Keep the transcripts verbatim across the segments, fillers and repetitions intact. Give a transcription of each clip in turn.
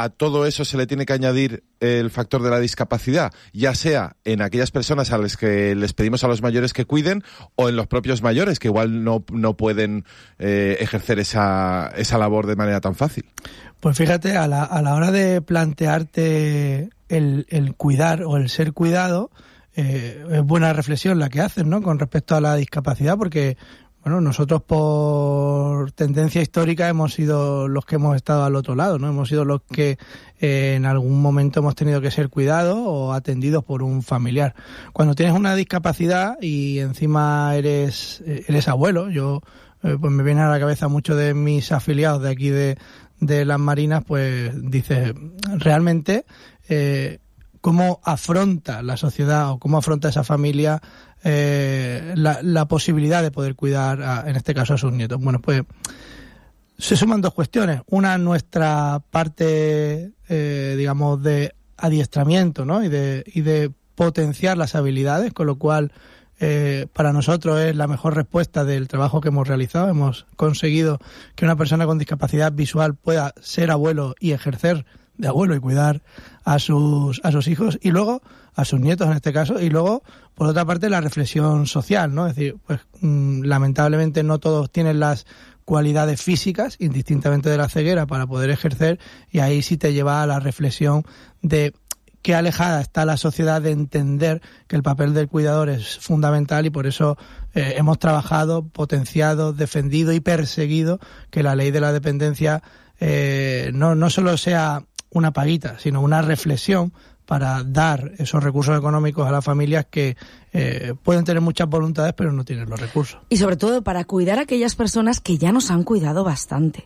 a todo eso se le tiene que añadir el factor de la discapacidad, ya sea en aquellas personas a las que les pedimos a los mayores que cuiden o en los propios mayores que igual no, no pueden eh, ejercer esa, esa labor de manera tan fácil. Pues fíjate, a la, a la hora de plantearte el, el cuidar o el ser cuidado, eh, es buena reflexión la que haces, ¿no?, con respecto a la discapacidad, porque bueno, nosotros por tendencia histórica hemos sido los que hemos estado al otro lado, ¿no? Hemos sido los que eh, en algún momento hemos tenido que ser cuidados o atendidos por un familiar. Cuando tienes una discapacidad y encima eres eres abuelo, yo eh, pues me viene a la cabeza muchos de mis afiliados de aquí de, de las Marinas, pues dices, realmente eh, cómo afronta la sociedad o cómo afronta esa familia eh, la, la posibilidad de poder cuidar, a, en este caso, a sus nietos. Bueno, pues se suman dos cuestiones. Una, nuestra parte, eh, digamos, de adiestramiento, ¿no?, y de, y de potenciar las habilidades, con lo cual eh, para nosotros es la mejor respuesta del trabajo que hemos realizado. Hemos conseguido que una persona con discapacidad visual pueda ser abuelo y ejercer de abuelo y cuidar a sus a sus hijos y luego a sus nietos en este caso, y luego por otra parte la reflexión social, ¿no? Es decir, pues mmm, lamentablemente no todos tienen las cualidades físicas, indistintamente de la ceguera, para poder ejercer, y ahí sí te lleva a la reflexión de qué alejada está la sociedad de entender que el papel del cuidador es fundamental, y por eso eh, hemos trabajado, potenciado, defendido y perseguido que la ley de la dependencia eh, no, no solo sea una paguita, sino una reflexión para dar esos recursos económicos a las familias que eh, pueden tener muchas voluntades pero no tienen los recursos. Y sobre todo para cuidar a aquellas personas que ya nos han cuidado bastante.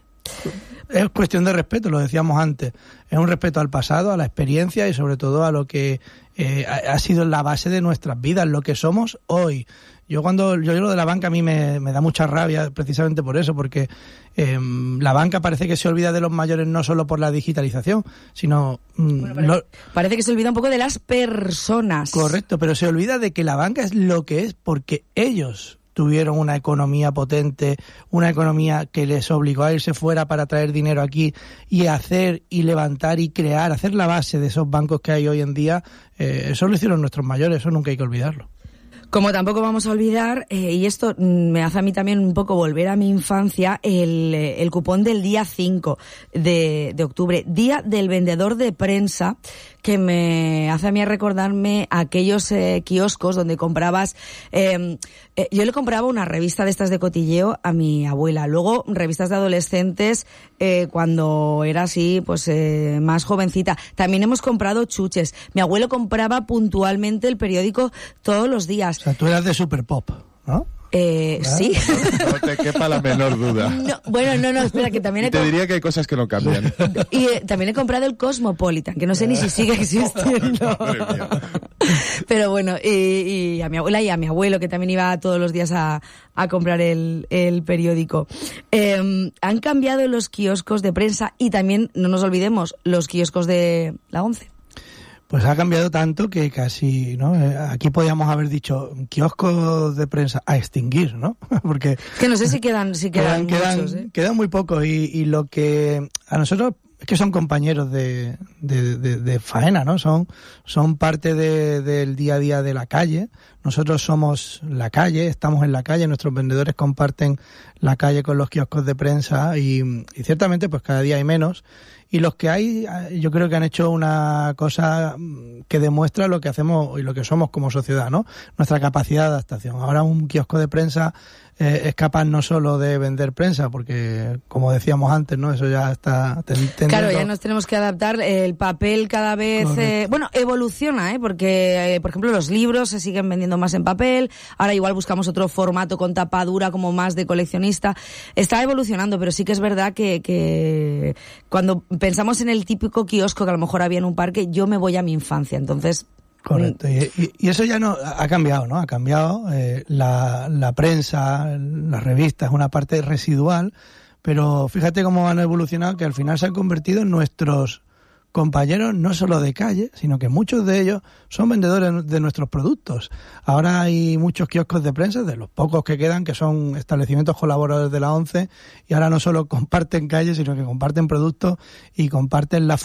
Es cuestión de respeto, lo decíamos antes. Es un respeto al pasado, a la experiencia y sobre todo a lo que eh, ha, ha sido la base de nuestras vidas, lo que somos hoy. Yo cuando yo lo de la banca a mí me, me da mucha rabia precisamente por eso, porque eh, la banca parece que se olvida de los mayores no solo por la digitalización, sino... Bueno, parece, lo, parece que se olvida un poco de las personas. Correcto, pero se olvida de que la banca es lo que es porque ellos tuvieron una economía potente, una economía que les obligó a irse fuera para traer dinero aquí y hacer y levantar y crear, hacer la base de esos bancos que hay hoy en día. Eh, eso lo hicieron nuestros mayores, eso nunca hay que olvidarlo. Como tampoco vamos a olvidar, eh, y esto me hace a mí también un poco volver a mi infancia, el, el cupón del día cinco de, de octubre, Día del Vendedor de Prensa, que me hace a mí recordarme aquellos eh, kioscos donde comprabas... Eh, eh, yo le compraba una revista de estas de cotilleo a mi abuela, luego revistas de adolescentes eh, cuando era así, pues eh, más jovencita. También hemos comprado chuches. Mi abuelo compraba puntualmente el periódico todos los días. O sea, tú eras de Super Pop, ¿no? Eh, ¿Ah? Sí. No te quepa la menor duda. No, bueno, no, no, espera, que también he... Te diría que hay cosas que no cambian. Y eh, también he comprado el Cosmopolitan, que no sé ni si sigue existiendo. Pero bueno, y, y a mi abuela y a mi abuelo, que también iba todos los días a, a comprar el, el periódico. Eh, han cambiado los kioscos de prensa y también, no nos olvidemos, los kioscos de la ONCE. Pues ha cambiado tanto que casi, ¿no? Aquí podíamos haber dicho kioscos de prensa a extinguir, ¿no? Porque que no sé si quedan, si quedan, quedan muchos, quedan, ¿eh? quedan muy pocos y, y lo que a nosotros es que son compañeros de, de, de, de faena, ¿no? Son, son parte de, del día a día de la calle. Nosotros somos la calle, estamos en la calle, nuestros vendedores comparten la calle con los kioscos de prensa y, y ciertamente pues cada día hay menos. Y los que hay, yo creo que han hecho una cosa que demuestra lo que hacemos y lo que somos como sociedad, ¿no? Nuestra capacidad de adaptación. Ahora un kiosco de prensa eh, es capaz no solo de vender prensa, porque como decíamos antes, ¿no? Eso ya está tendiendo... Claro, ya nos tenemos que adaptar. El papel cada vez... Eh, bueno, evoluciona, ¿eh? Porque, eh, por ejemplo, los libros se siguen vendiendo más en papel. Ahora igual buscamos otro formato con tapadura como más de coleccionista. Está evolucionando, pero sí que es verdad que, que cuando pensamos en el típico kiosco que a lo mejor había en un parque, yo me voy a mi infancia, entonces... Correcto, y, y, y eso ya no ha cambiado, ¿no? Ha cambiado, eh, la, la prensa, las revistas, una parte residual, pero fíjate cómo han evolucionado, que al final se han convertido en nuestros compañeros no solo de calle, sino que muchos de ellos son vendedores de nuestros productos. Ahora hay muchos kioscos de prensa, de los pocos que quedan, que son establecimientos colaboradores de la ONCE, y ahora no solo comparten calles, sino que comparten productos y comparten la